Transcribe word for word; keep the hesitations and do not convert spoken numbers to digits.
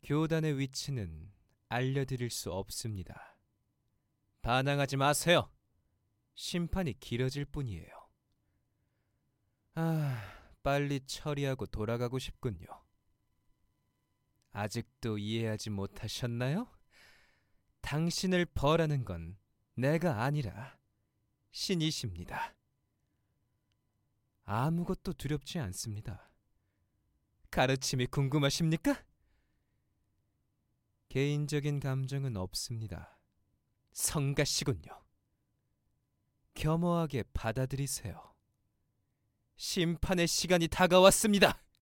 교단의 위치는 알려드릴 수 없습니다. 반항하지 마세요. 심판이 길어질 뿐이에요. 아, 빨리 처리하고 돌아가고 싶군요. 아직도 이해하지 못하셨나요? 당신을 벌하는 건 내가 아니라 신이십니다. 아무것도 두렵지 않습니다. 가르침이 궁금하십니까? 개인적인 감정은 없습니다. 성가시군요. 겸허하게 받아들이세요. 심판의 시간이 다가왔습니다.